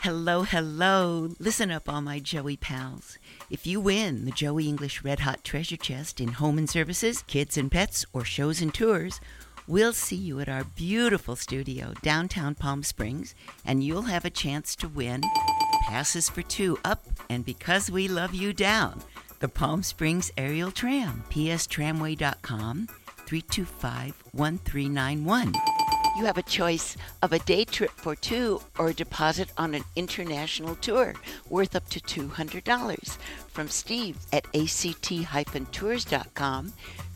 Hello, hello. Listen up, all my Joey pals. If you win the Joey English Red Hot Treasure Chest in home and services, kids and pets, or shows and tours, we'll see you at our beautiful studio downtown Palm Springs, and you'll have a chance to win passes for two up and Because We Love You down, the Palm Springs Aerial Tram, pstramway.com, 325-1391. You have a choice of a day trip for two or a deposit on an international tour worth up to $200 from Steve at act-tours.com,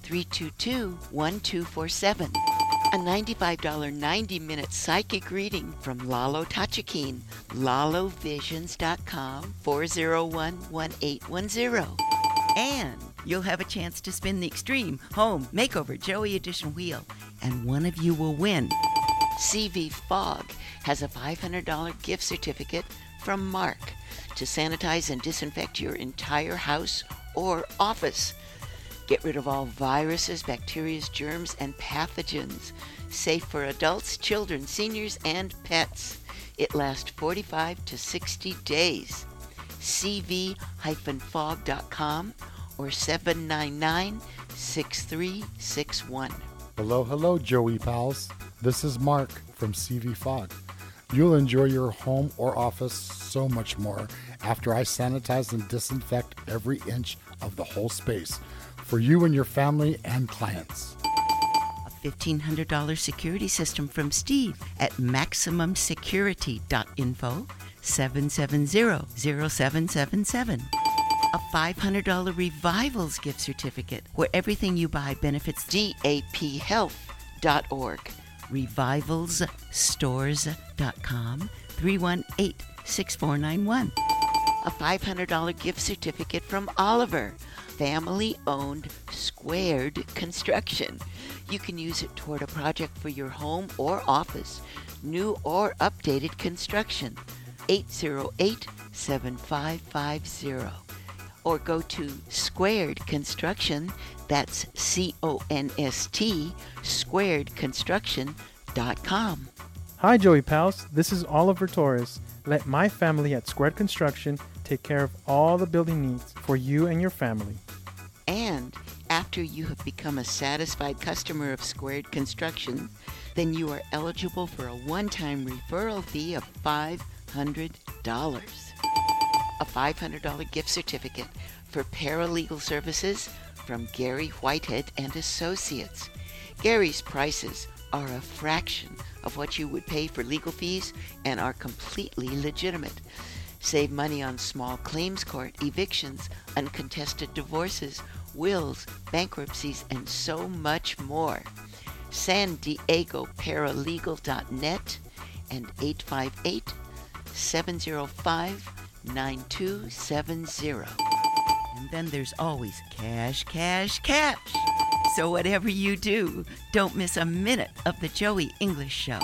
322-1247. A $95 90-minute psychic reading from Lalo Tachikine, lalovisions.com, 401-1810. And you'll have a chance to spin the Extreme Home Makeover Joey Edition wheel, and one of you will win. CV Fog has a $500 gift certificate from Mark to sanitize and disinfect your entire house or office. Get rid of all viruses, bacteria, germs, and pathogens. Safe for adults, children, seniors, and pets. It lasts 45 to 60 days. cv-fog.com or 799-6361. Hello, Joey pals. This is Mark from CV Fog. You'll enjoy your home or office so much more after I sanitize and disinfect every inch of the whole space for you and your family and clients. A $1,500 security system from Steve at MaximumSecurity.info, 770-0777. A $500 Revivals gift certificate where everything you buy benefits DAPHealth.org. RevivalsStores.com, 318-6491. A $500 gift certificate from Oliver, family-owned Squared Construction. You can use it toward a project for your home or office, new or updated construction. 808-7550. Or go to Squared Construction, that's C-O-N-S-T, squaredconstruction.com. Hi, Joey pals. This is Oliver Torres. Let my family at Squared Construction take care of all the building needs for you and your family. And after you have become a satisfied customer of Squared Construction, then you are eligible for a one-time referral fee of $500. A $500 gift certificate for paralegal services from Gary Whitehead and Associates. Gary's prices are a fraction of what you would pay for legal fees and are completely legitimate. Save money on small claims court, evictions, uncontested divorces, wills, bankruptcies, and so much more. San Diego Paralegal.net and 858-705-9270. And then there's always cash, cash, cash. So whatever you do, don't miss a minute of the Joey English Show.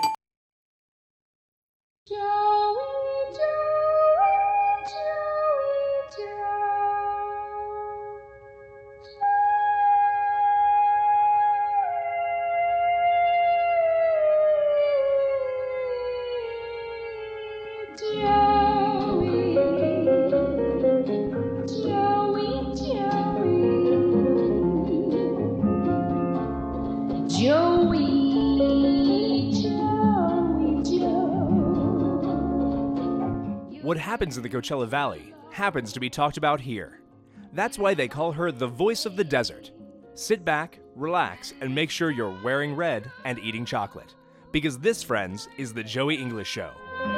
What happens in the Coachella Valley happens to be talked about here. That's why they call her the voice of the desert. Sit back, relax, and make sure you're wearing red and eating chocolate. Because this, friends, is the Joey English Show.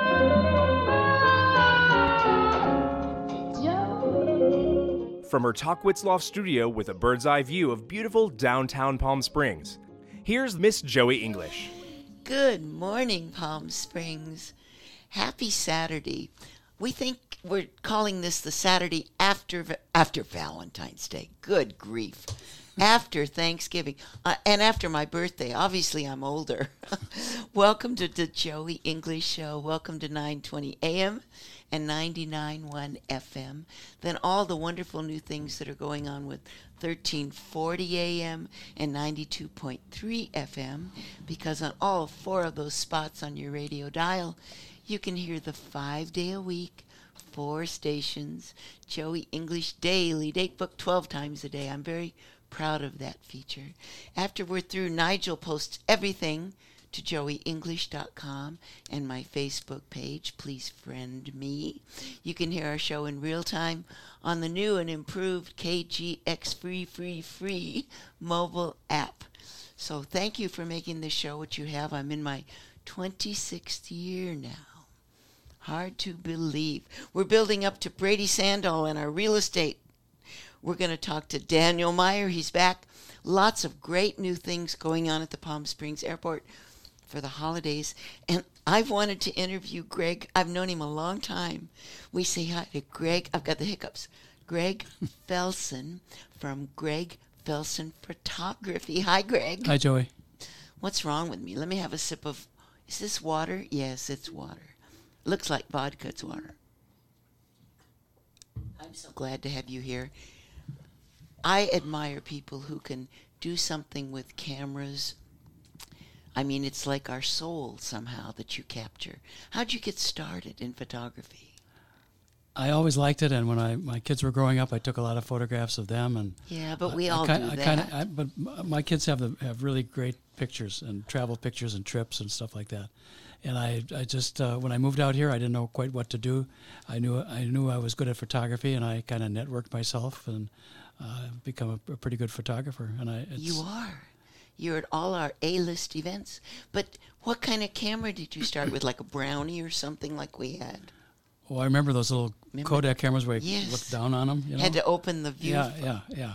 From her Talkwitzloft studio with a bird's eye view of beautiful downtown Palm Springs, here's Miss Joey English. Good morning, Palm Springs. Happy Saturday. We think we're calling this the Saturday after Valentine's Day. Good grief. After Thanksgiving and after my birthday. Obviously, I'm older. Welcome to the Joey English Show. Welcome to 920 AM and 99.1 FM. Then all the wonderful new things that are going on with 1340 AM and 92.3 FM. Because on all four of those spots on your radio dial, You can hear the 5-day-a-week, 4 stations, Joey English Daily, date book 12 times a day. I'm very proud of that feature. After we're through, Nigel posts everything to joeyenglish.com and my Facebook page. Please friend me. You can hear our show in real time on the new and improved KGX free mobile app. So thank you for making this show what you have. I'm in my 26th year now. Hard to believe. We're building up to Brady Sandall and our real estate. We're going to talk to Daniel Meyer. He's back. Lots of great new things going on at the Palm Springs Airport for the holidays. And I've wanted to interview Greg. I've known him a long time. We say hi to Greg. I've got the hiccups. Greg Felsen from Greg Felsen Photography. Hi, Greg. Hi, Joey. What's wrong with me? Let me have a sip of... Is this water? Yes, it's water. Looks like vodka. It's water. I'm so glad to have you here. I admire people who can do something with cameras. I mean, it's like our soul somehow that you capture. How'd you get started in photography? I always liked it, and when my kids were growing up, I took a lot of photographs of them. And yeah, but we all do that. But my kids have really great pictures and travel pictures and trips and stuff like that. And I just when I moved out here, I didn't know quite what to do. I knew I was good at photography, and I kind of networked myself and become a pretty good photographer. And you are. You're at all our A-list events. But what kind of camera did you start with, like a Brownie or something like we had? Oh, I remember those little Kodak cameras where you looked down on them. You know? Had to open the view. Yeah.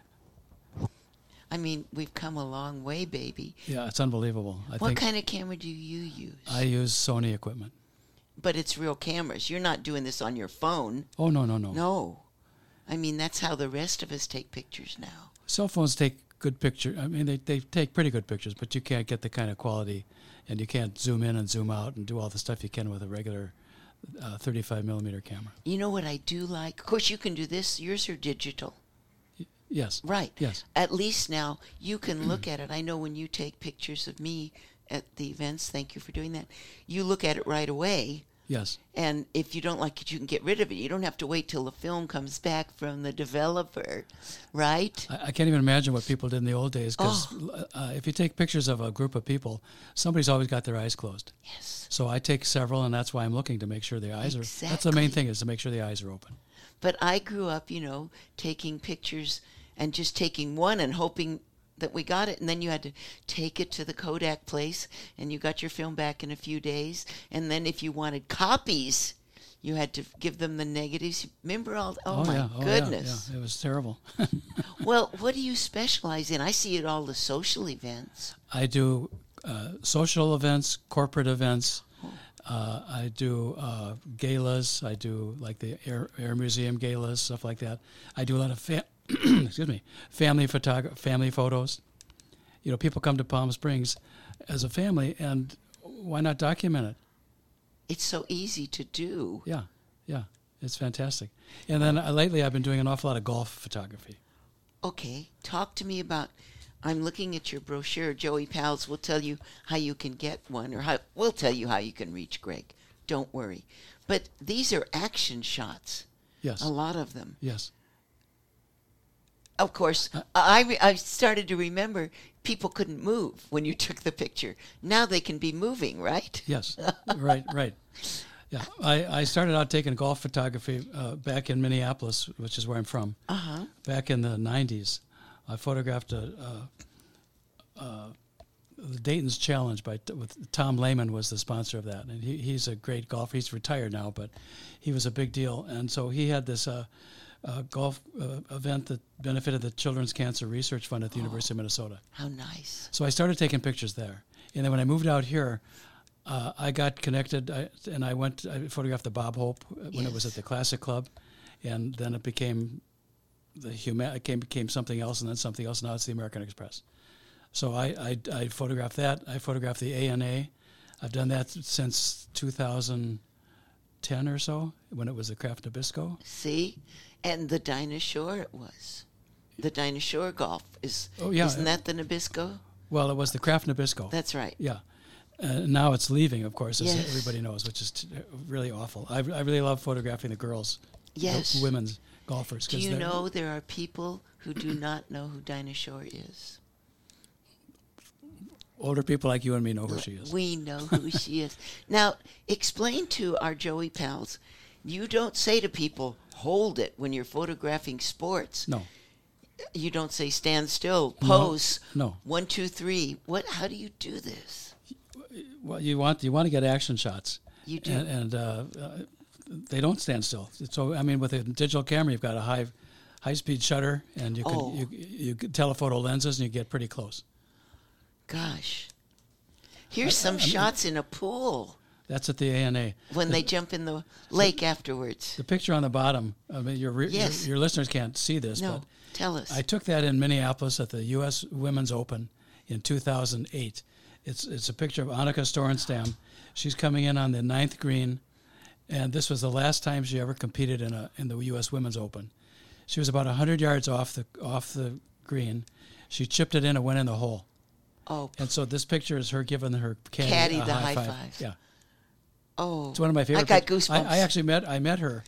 I mean, we've come a long way, baby. Yeah, it's unbelievable. What kind of camera do you use? I use Sony equipment. But it's real cameras. You're not doing this on your phone. Oh, no. No. I mean, that's how the rest of us take pictures now. Cell phones take good pictures. I mean, they take pretty good pictures, but you can't get the kind of quality, and you can't zoom in and zoom out and do all the stuff you can with a regular 35 millimeter camera. You know what I do like? Of course, you can do this. Yours are digital. Yes. Right. Yes. At least now you can look at it. I know when you take pictures of me at the events, thank you for doing that, you look at it right away. Yes. And if you don't like it, you can get rid of it. You don't have to wait till the film comes back from the developer, right? I can't even imagine what people did in the old days, because if you take pictures of a group of people, somebody's always got their eyes closed. Yes. So I take several, and that's why I'm looking to make sure the eyes are... That's the main thing, is to make sure the eyes are open. But I grew up, taking pictures and just taking one and hoping that we got it, and then you had to take it to the Kodak place, and you got your film back in a few days, and then if you wanted copies, you had to give them the negatives. Remember all? My goodness. Yeah. It was terrible. Well, what do you specialize in? I see it all the social events. I do social events, corporate events. I do galas. I do like the Air Museum galas, stuff like that. I do a lot of family photos. People come to Palm Springs as a family, and why not document it? It's so easy to do. Yeah, it's fantastic. And then lately I've been doing an awful lot of golf photography. Okay, talk to me about... I'm looking at your brochure. Joey Pals will tell you how you can get one, or we'll tell you how you can reach Greg. Don't worry. But these are action shots. Yes. A lot of them. Yes. Of course, I started to remember people couldn't move when you took the picture. Now they can be moving, right? Yes, right. Yeah, I started out taking golf photography back in Minneapolis, which is where I'm from. Uh-huh. Back in the 90s. I photographed the Dayton's Challenge with Tom Lehman was the sponsor of that, and he's a great golfer. He's retired now, but he was a big deal, and so he had this golf event that benefited the Children's Cancer Research Fund at the University of Minnesota. How nice! So I started taking pictures there, and then when I moved out here, I got connected, and I photographed the Bob Hope when it was at the Classic Club, and then it became became something else, and then something else. Now it's the American Express. So I photographed that. I photographed the ANA. I've done that since 2010 or so, when it was the Kraft Nabisco. See, and the Dinah Shore it was. The Dinah Shore golf is. Oh yeah, isn't that the Nabisco? Well, it was the Kraft Nabisco. That's right. Yeah, Now it's leaving, of course, as Yes. everybody knows, which is really awful. I really love photographing the girls, Yes. the women's golfers. Do you know there are people who do not know who Dinah Shore is? Older people like you and me know who she is. We know who she is. Now, explain to our Joey pals, you don't say to people, hold it when you're photographing sports. No. You don't say stand still, pose. No. 1, 2, 3. How do you do this? Well, you want to get action shots. You do. And they don't stand still. So I mean, with a digital camera, you've got a high speed shutter, and you can you telephoto lenses, and you get pretty close. Gosh. Here's some shots in a pool That's at the ANA. when they jump in the lake afterwards. The picture on the bottom. I mean, Yes. your listeners can't see this, No, but tell us. I took that in Minneapolis at the U.S. Women's Open in 2008. It's a picture of Annika Sorenstam. She's coming in on the 9th green, and this was the last time she ever competed in the U.S. Women's Open. She was about 100 yards off the green. She chipped it in and went in the hole. Oh, And so this picture is her giving her caddy Caddy a the high high five. five. Yeah, oh. it's one of my favorite. I got goosebumps. I met her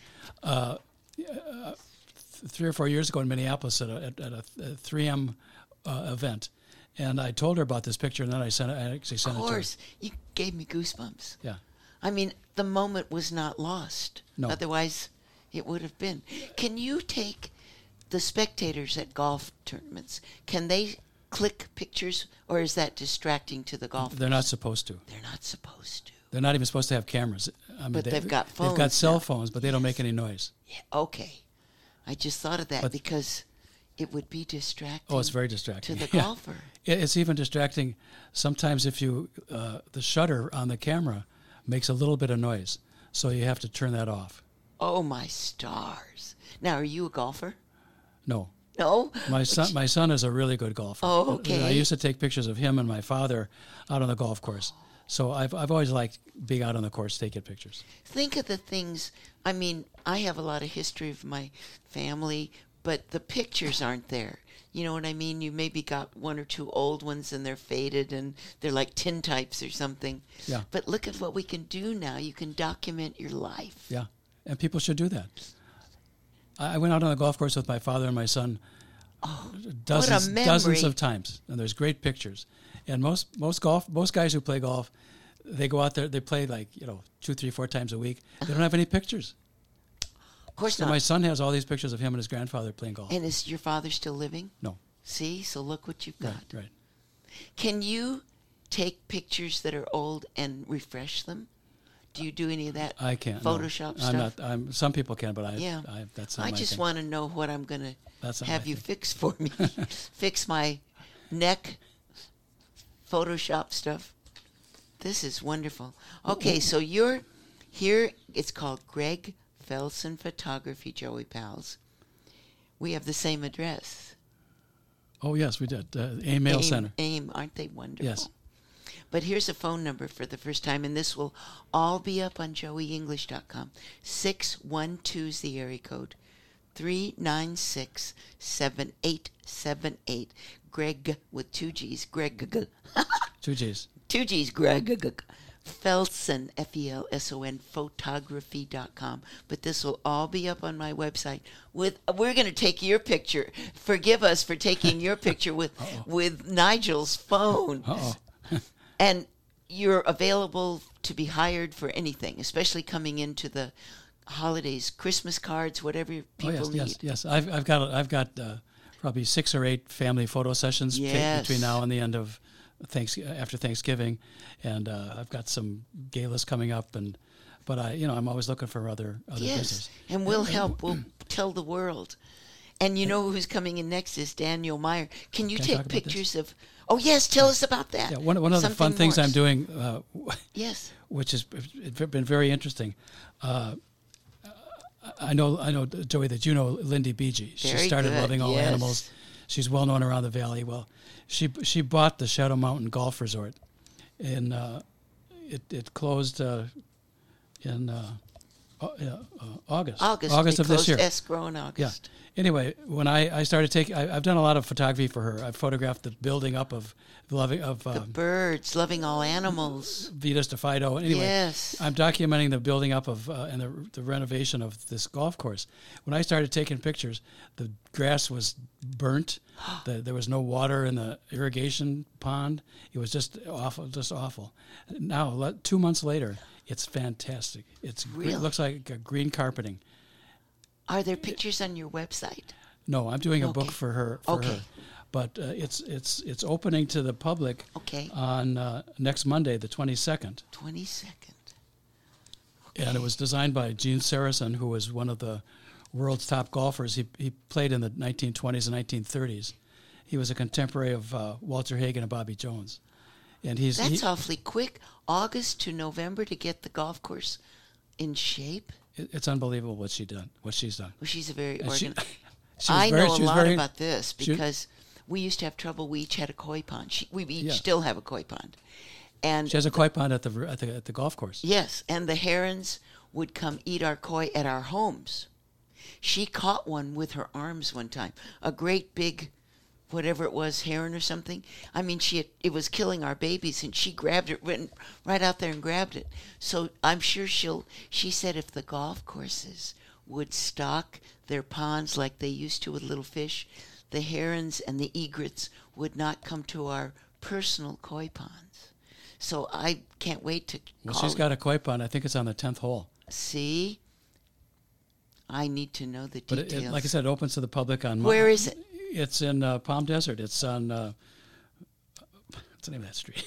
3 or 4 years ago in Minneapolis at a 3M event, and I told her about this picture, and then I actually sent Of it to her. course. You gave me goosebumps. Yeah. I mean, the moment was not lost. No. Otherwise, it would have been. Can you take the spectators at golf tournaments? Can they click pictures, or is that distracting to the golfers? They're not supposed to. They're not supposed to. They're not even supposed to have cameras. I mean, But they've got They've got phones cell now. phones, but they don't make any noise. Yeah, okay. I just thought of that But- because it would be distracting. Oh, it's very distracting. to the Yeah. golfer. It's even distracting sometimes if you the shutter on the camera makes a little bit of noise, so you have to turn that off. Oh my stars! Now, are you a golfer? No. No. My son is a really good golfer. Oh, okay. I used to take pictures of him and my father out on the golf course. So I've always liked being out on the course taking pictures. Think of the things. I mean, I have a lot of history of my family, but the pictures aren't there. You know what I mean? You maybe got 1 or 2 old ones and they're faded and they're like tintypes or something. Yeah. But look at what we can do now. You can document your life. Yeah, and people should do that. I went out on the golf course with my father and my son dozens memory. of times, and there's great pictures. And most guys who play golf, they go out there, they play like 2, 3, 4 times a week. They don't have any pictures. Of course So not. my son has all these pictures of him and his grandfather playing golf. And is your father still living? No, See? So look what you've got. right. Can you take pictures that are old and refresh them? Do you do any of that? I can't. no. Photoshop I'm stuff? not. Some people can, but Yeah. that's not I my just thing. want to know what I'm going That's to not have my you thing. fix for me. Fix my neck Photoshop stuff. This is wonderful. Okay, so you're here. It's called Greg Felsen Photography, Joey Pals. We have the same address. Oh yes, we did. AIM Mail Center. AIM, aren't they wonderful? Yes. But here's a phone number for the first time, and this will all be up on joeyenglish.com. 612 is the area code. 396-7878. Greg with 2 G's. Greg. 2 G's. 2 G's. Greg. Felsen, Felson, photography.com. But this will all be up on my website. We're going to take your picture. Forgive us for taking your picture with Nigel's phone. Uh-oh. And you're available to be hired for anything, especially coming into the holidays, Christmas cards, whatever people need. Yes. I've got probably 6 or 8 family photo sessions Yes. between now and the end of after Thanksgiving, and I've got some galas coming up, but I'm always looking for other Yes, business. and we'll help. We'll tell the world. And you know who's coming in next is Daniel Meyer. Can you Can I take talk about pictures of? Oh yes, tell us about that. Yeah, one of the Something fun things more. I'm doing, Yes. which has been very interesting. I know, Joey, that you know Lindy Beege. She Very started good, Loving All yes. Animals. She's well known around the valley. Well, she bought the Shadow Mountain Golf Resort, and it closed in August. August of this year. Escrow in August. Yeah. Anyway, when I started taking, I've done a lot of photography for her. I've photographed the building up of The birds, loving all animals. Vitas de Fido. Anyway, Yes. I'm documenting the building up of and the renovation of this golf course. When I started taking pictures, the grass was burnt. There was no water in the irrigation pond. It was just awful. Now, 2 months later, it's fantastic. Really? It looks like a green carpeting. Are there pictures on your website? No, I'm doing a book Okay. for her. Okay. But it's opening to the public Okay. on next Monday, the 22nd. 22nd. And it was designed by Gene Sarason, who was one of the world's top golfers. He played in the 1920s and 1930s. He was a contemporary of Walter Hagen and Bobby Jones. And That's awfully quick. August to November to get the golf course in shape. it's unbelievable what she's done. Well, she's a very And she- organized. she was I very- know a she was lot very- about this she- because we used to have trouble. We each had a koi pond. We each Yeah. still have a koi pond. And She has a koi pond at the golf course. yes, and the herons would come eat our koi at our homes. She caught one with her arms one time, a great big, whatever it was, heron or something. I mean, it was killing our babies, and she grabbed it, went right out there and grabbed it. So I'm sure she said if the golf courses would stock their ponds like they used to with little fish, the herons and the egrets would not come to our personal koi ponds. So I can't wait to Well, call she's got a koi pond. I think it's on the 10th hole. See? I need to know the But details. like I said, it opens to the public on Where is it? It's in Palm Desert. It's on what's the name of that street?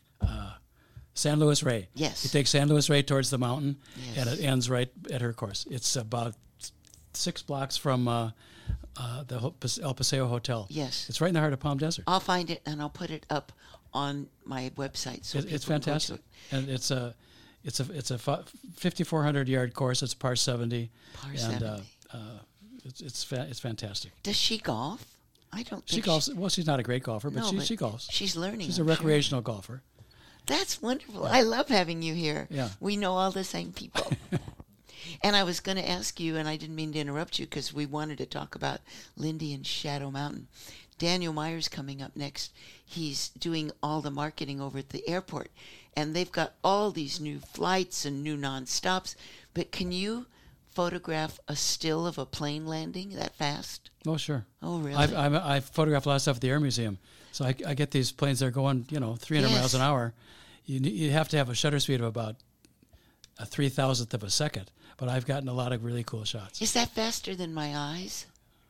San Luis Rey. Yes. You take San Luis Rey towards the mountain, Yes. and it ends right at her course. It's about 6 blocks from the El Paseo Hotel. Yes. It's right in the heart of Palm Desert. I'll find it and I'll put it up on my website. So It's people can go to fantastic, it. and it's a 5,400 yard course. It's par 70. Par and, 70. It's fantastic. Does she golf? I don't She think golfs. Well, she's not a great golfer, but No, she golfs. She's learning. She's I'm a sure. recreational golfer. That's wonderful. I love having you here. Yeah. We know all the same people. And I was going to ask you, and I didn't mean to interrupt you because we wanted to talk about Lindy and Shadow Mountain. Daniel Meyer's coming up next. He's doing all the marketing over at the airport. And they've got all these new flights and new non-stops. But can you photograph a still of a plane landing that fast? Oh, sure. Oh, really? I photograph a lot of stuff at the Air Museum. So I get these planes that are going, 300 Yes. miles an hour. You have to have a shutter speed of about a 3,000th of a second. But I've gotten a lot of really cool shots. Is that faster than my eyes?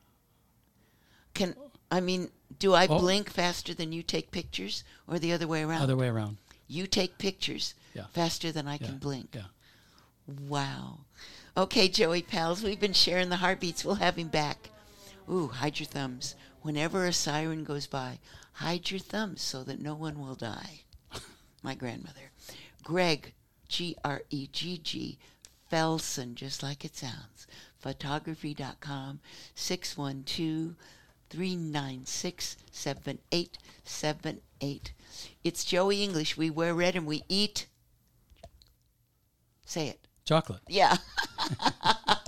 Do I blink faster than you take pictures, or the other way around? Other way around. You take pictures Yeah. faster than I can blink. Yeah. Wow. Okay, Joey Pals, we've been sharing the heartbeats. We'll have him back. Ooh, hide your thumbs. Whenever a siren goes by, hide your thumbs so that no one will die. My grandmother. Greg, Gregg, Felson, just like it sounds. Photography.com, 612-396-7878. It's Joey English. We wear red and we eat. Say it. Chocolate. Yeah.